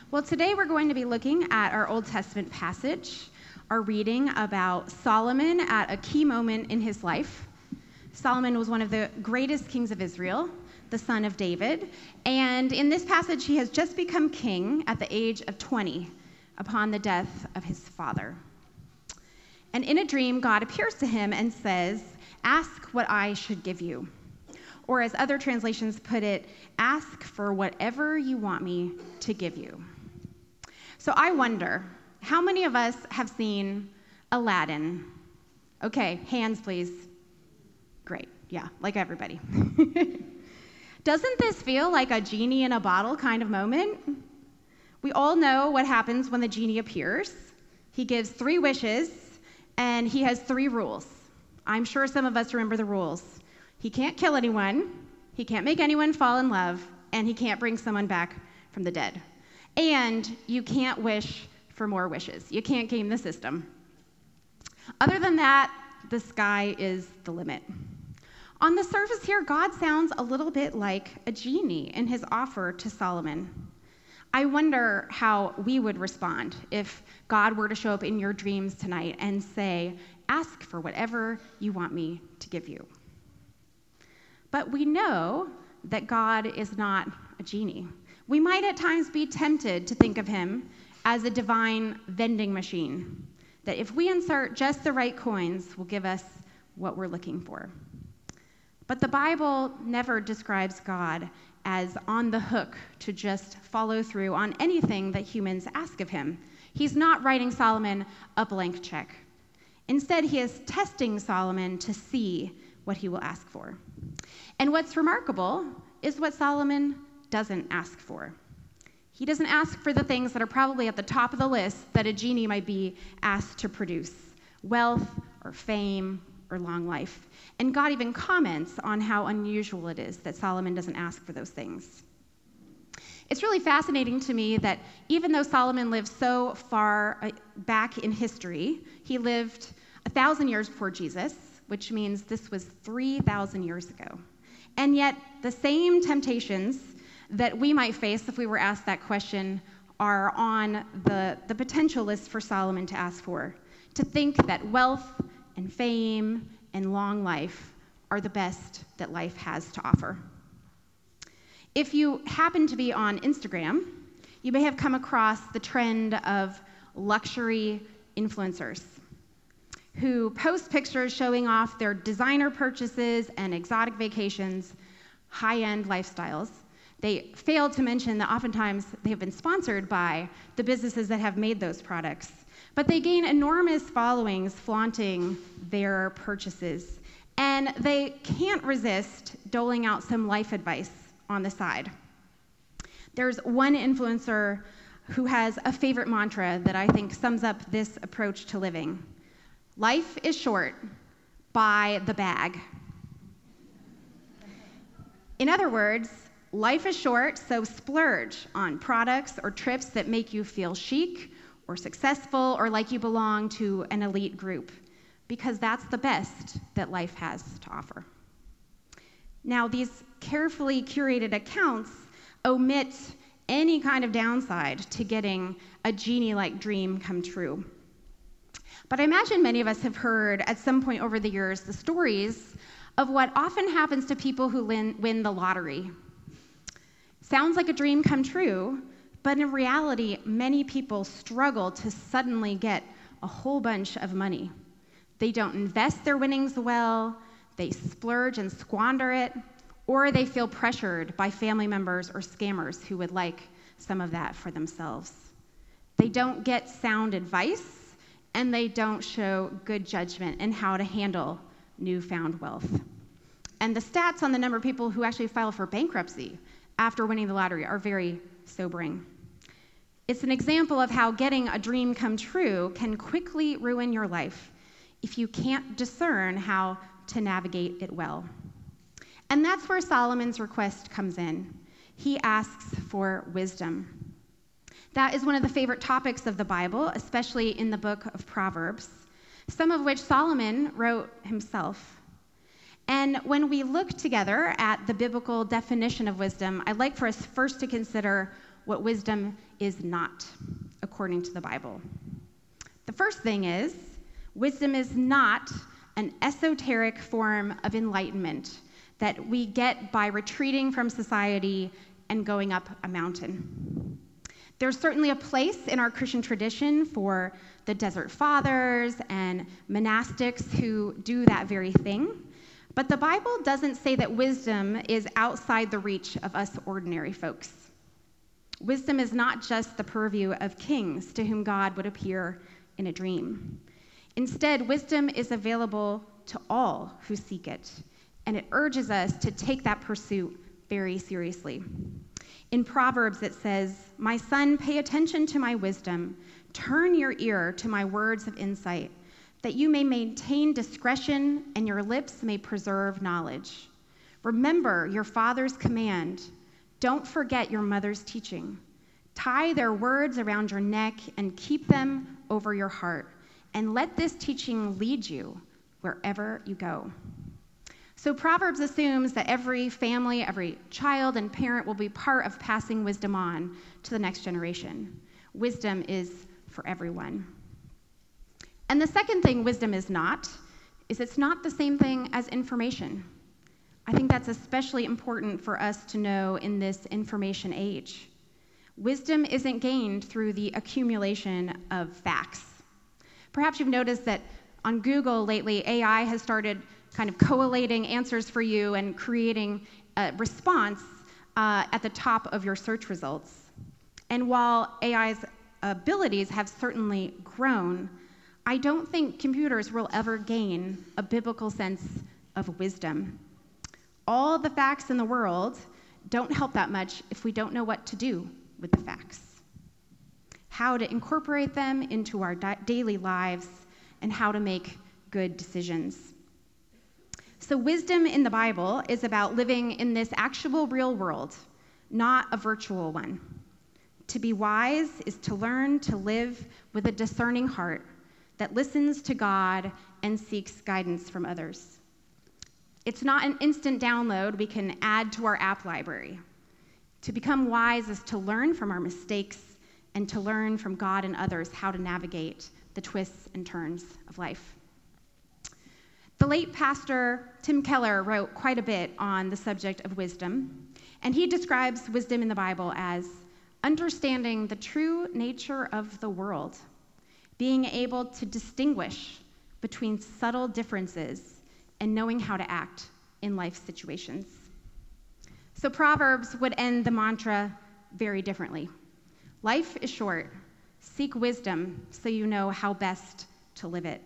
Well, today we're going to be looking at our Old Testament passage, our reading about Solomon at a key moment in his life. Solomon was one of the greatest kings of Israel, the son of David, and in this passage he has just become king at the age of 20 upon the death of his father. And in a dream, God appears to him and says, "Ask what I should give you." Or as other translations put it, "Ask for whatever you want me to give you." So I wonder, how many of us have seen Aladdin? Okay, hands please. Great, yeah, like everybody. Doesn't this feel like a genie in a bottle kind of moment? We all know what happens when the genie appears. He gives 3 wishes, and he has 3 rules. I'm sure some of us remember the rules. He can't kill anyone, he can't make anyone fall in love, and he can't bring someone back from the dead. And you can't wish for more wishes. You can't game the system. Other than that, the sky is the limit. On the surface here, God sounds a little bit like a genie in his offer to Solomon. I wonder how we would respond if God were to show up in your dreams tonight and say, "Ask for whatever you want me to give you." But we know that God is not a genie. We might at times be tempted to think of him as a divine vending machine, that if we insert just the right coins, will give us what we're looking for. But the Bible never describes God as on the hook to just follow through on anything that humans ask of him. He's not writing Solomon a blank check. Instead, he is testing Solomon to see what he will ask for. And what's remarkable is what Solomon doesn't ask for. He doesn't ask for the things that are probably at the top of the list that a genie might be asked to produce: wealth or fame or long life. And God even comments on how unusual it is that Solomon doesn't ask for those things. It's really fascinating to me that even though Solomon lived so far back in history, he lived 1,000 years before Jesus, which means this was 3,000 years ago. And yet the same temptations that we might face if we were asked that question are on the potential list for Solomon to ask for, to think that wealth and fame and long life are the best that life has to offer. If you happen to be on Instagram, you may have come across the trend of luxury influencers who post pictures showing off their designer purchases and exotic vacations, high-end lifestyles. They fail to mention that oftentimes they have been sponsored by the businesses that have made those products. But they gain enormous followings flaunting their purchases. And they can't resist doling out some life advice on the side. There's one influencer who has a favorite mantra that I think sums up this approach to living. Life is short, buy the bag. In other words, life is short, so splurge on products or trips that make you feel chic or successful or like you belong to an elite group, because that's the best that life has to offer. Now, these carefully curated accounts omit any kind of downside to getting a genie-like dream come true. But I imagine many of us have heard at some point over the years the stories of what often happens to people who win the lottery. Sounds like a dream come true, but in reality, many people struggle to suddenly get a whole bunch of money. They don't invest their winnings well, they splurge and squander it, or they feel pressured by family members or scammers who would like some of that for themselves. They don't get sound advice, and they don't show good judgment in how to handle newfound wealth. And the stats on the number of people who actually file for bankruptcy after winning the lottery are very sobering. It's an example of how getting a dream come true can quickly ruin your life if you can't discern how to navigate it well. And that's where Solomon's request comes in. He asks for wisdom. That is one of the favorite topics of the Bible, especially in the book of Proverbs, some of which Solomon wrote himself. And when we look together at the biblical definition of wisdom, I'd like for us first to consider what wisdom is not, according to the Bible. The first thing is, wisdom is not an esoteric form of enlightenment that we get by retreating from society and going up a mountain. There's certainly a place in our Christian tradition for the Desert Fathers and monastics who do that very thing, but the Bible doesn't say that wisdom is outside the reach of us ordinary folks. Wisdom is not just the purview of kings to whom God would appear in a dream. Instead, wisdom is available to all who seek it, and it urges us to take that pursuit very seriously. In Proverbs, it says, "My son, pay attention to my wisdom. Turn your ear to my words of insight, that you may maintain discretion and your lips may preserve knowledge. Remember your father's command. Don't forget your mother's teaching. Tie their words around your neck and keep them over your heart, and let this teaching lead you wherever you go." So Proverbs assumes that every family, every child and parent will be part of passing wisdom on to the next generation. Wisdom is for everyone. And the second thing wisdom is not, is it's not the same thing as information. I think that's especially important for us to know in this information age. Wisdom isn't gained through the accumulation of facts. Perhaps you've noticed that on Google lately, AI has started kind of collating answers for you and creating a response at the top of your search results. And while AI's abilities have certainly grown, I don't think computers will ever gain a biblical sense of wisdom. All the facts in the world don't help that much if we don't know what to do with the facts, how to incorporate them into our daily lives, and how to make good decisions. So wisdom in the Bible is about living in this actual real world, not a virtual one. To be wise is to learn to live with a discerning heart that listens to God and seeks guidance from others. It's not an instant download we can add to our app library. To become wise is to learn from our mistakes and to learn from God and others how to navigate the twists and turns of life. The late pastor Tim Keller wrote quite a bit on the subject of wisdom, and he describes wisdom in the Bible as understanding the true nature of the world, being able to distinguish between subtle differences, and knowing how to act in life situations. So Proverbs would end the mantra very differently. Life is short. Seek wisdom so you know how best to live it.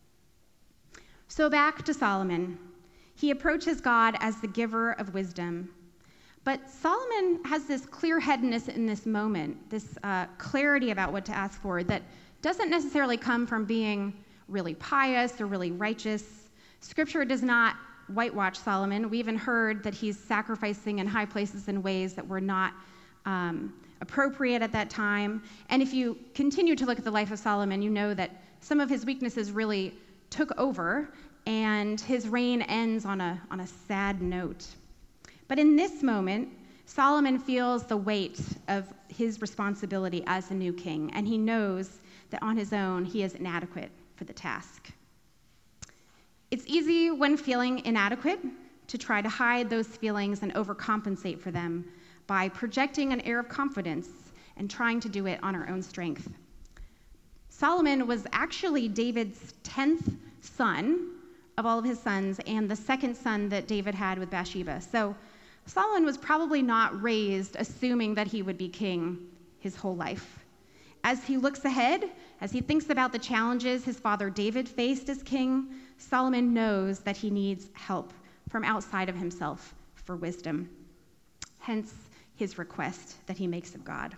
So back to Solomon. He approaches God as the giver of wisdom. But Solomon has this clear-headedness in this moment, this clarity about what to ask for that doesn't necessarily come from being really pious or really righteous. Scripture does not whitewash Solomon. We even heard that he's sacrificing in high places in ways that were not appropriate at that time. And if you continue to look at the life of Solomon, you know that some of his weaknesses really took over, and his reign ends on a sad note. But in this moment, Solomon feels the weight of his responsibility as the new king, and he knows that on his own he is inadequate for the task. It's easy when feeling inadequate to try to hide those feelings and overcompensate for them by projecting an air of confidence and trying to do it on our own strength. Solomon was actually David's 10th son of all of his sons, and the second son that David had with Bathsheba. So Solomon was probably not raised assuming that he would be king his whole life. As he looks ahead, as he thinks about the challenges his father David faced as king, Solomon knows that he needs help from outside of himself for wisdom. Hence his request that he makes of God.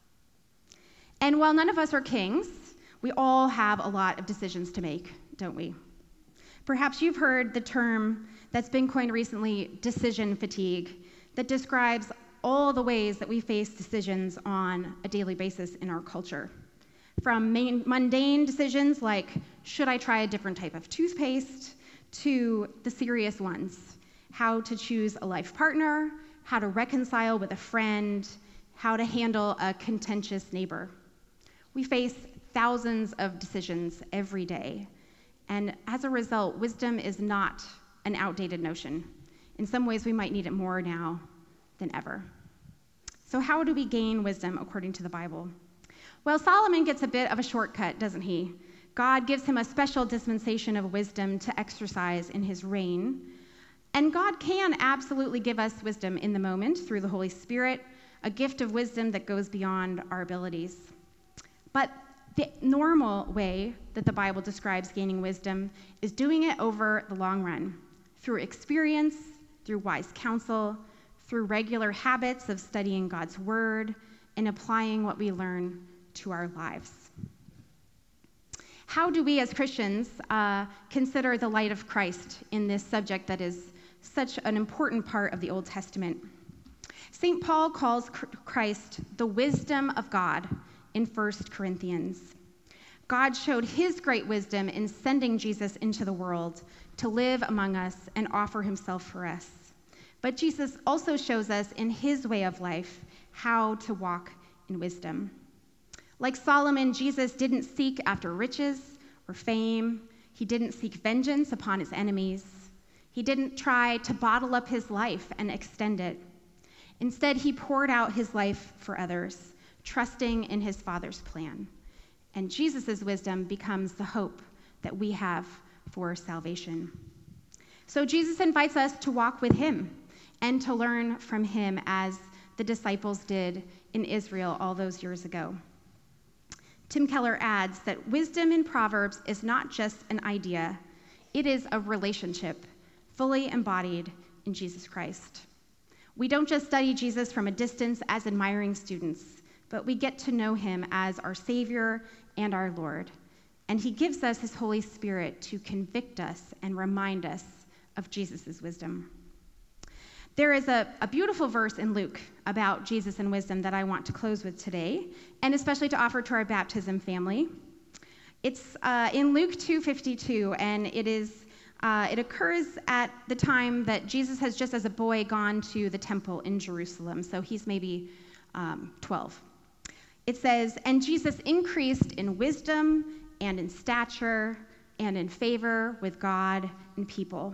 And while none of us are kings, we all have a lot of decisions to make, don't we? Perhaps you've heard the term that's been coined recently, decision fatigue, that describes all the ways that we face decisions on a daily basis in our culture. From mundane decisions like, should I try a different type of toothpaste, to the serious ones, how to choose a life partner, how to reconcile with a friend, how to handle a contentious neighbor. We face thousands of decisions every day, and as a result, wisdom is not an outdated notion. In some ways, we might need it more now than ever. So how do we gain wisdom according to the Bible? Well, Solomon gets a bit of a shortcut, doesn't he? God gives him a special dispensation of wisdom to exercise in his reign. And God can absolutely give us wisdom in the moment through the Holy Spirit, a gift of wisdom that goes beyond our abilities. But the normal way that the Bible describes gaining wisdom is doing it over the long run, through experience, through wise counsel, through regular habits of studying God's word and applying what we learn to our lives. How do we as Christians consider the light of Christ in this subject that is such an important part of the Old Testament? St. Paul calls Christ the wisdom of God in 1 Corinthians. God showed his great wisdom in sending Jesus into the world to live among us and offer himself for us. But Jesus also shows us in his way of life how to walk in wisdom. Like Solomon, Jesus didn't seek after riches or fame. He didn't seek vengeance upon his enemies. He didn't try to bottle up his life and extend it. Instead, he poured out his life for others, trusting in his Father's plan. And Jesus' wisdom becomes the hope that we have for salvation. So Jesus invites us to walk with him and to learn from him as the disciples did in Israel all those years ago. Tim Keller adds that wisdom in Proverbs is not just an idea, it is a relationship fully embodied in Jesus Christ. We don't just study Jesus from a distance as admiring students, but we get to know him as our Savior and our Lord. And he gives us his Holy Spirit to convict us and remind us of Jesus' wisdom. There is a beautiful verse in Luke about Jesus and wisdom that I want to close with today, and especially to offer to our baptism family. It's in Luke 2:52, and it occurs at the time that Jesus has just as a boy gone to the temple in Jerusalem, so he's maybe 12. It says, "And Jesus increased in wisdom and in stature and in favor with God and people."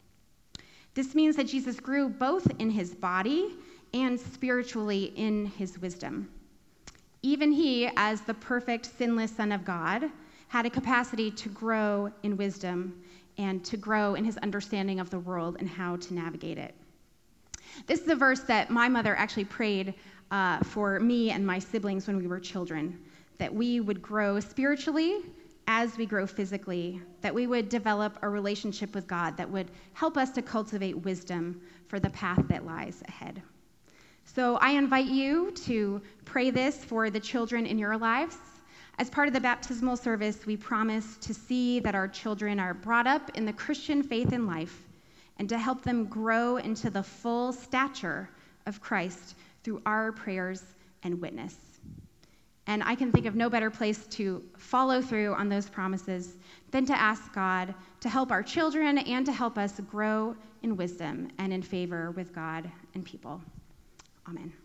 This means that Jesus grew both in his body and spiritually in his wisdom. Even he, as the perfect, sinless Son of God, had a capacity to grow in wisdom and to grow in his understanding of the world and how to navigate it. This is a verse that my mother actually prayed for me and my siblings when we were children, that we would grow spiritually as we grow physically, that we would develop a relationship with God that would help us to cultivate wisdom for the path that lies ahead. So I invite you to pray this for the children in your lives. As part of the baptismal service, we promise to see that our children are brought up in the Christian faith and life, and to help them grow into the full stature of Christ through our prayers and witness. And I can think of no better place to follow through on those promises than to ask God to help our children and to help us grow in wisdom and in favor with God and people. Amen.